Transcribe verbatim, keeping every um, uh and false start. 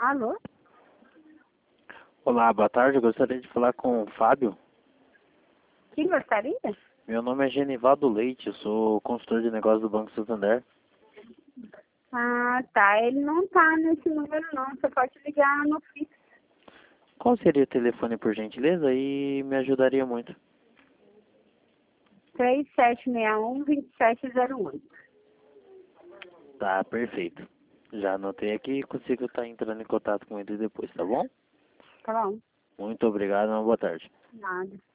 Alô? Olá, boa tarde. Eu gostaria de falar com o Fábio. Quem gostaria? Meu nome é Genivaldo Leite, eu sou consultor de negócios do Banco Santander. Ah, tá. Ele não tá nesse número, não. Você pode ligar no fixo. Qual seria o telefone, por gentileza? E me ajudaria muito. três sete seis um, dois sete zero oito. Tá, perfeito. Já anotei aqui e consigo estar entrando em contato com ele depois, tá bom? Tá bom? Muito obrigado, uma boa tarde. Nada.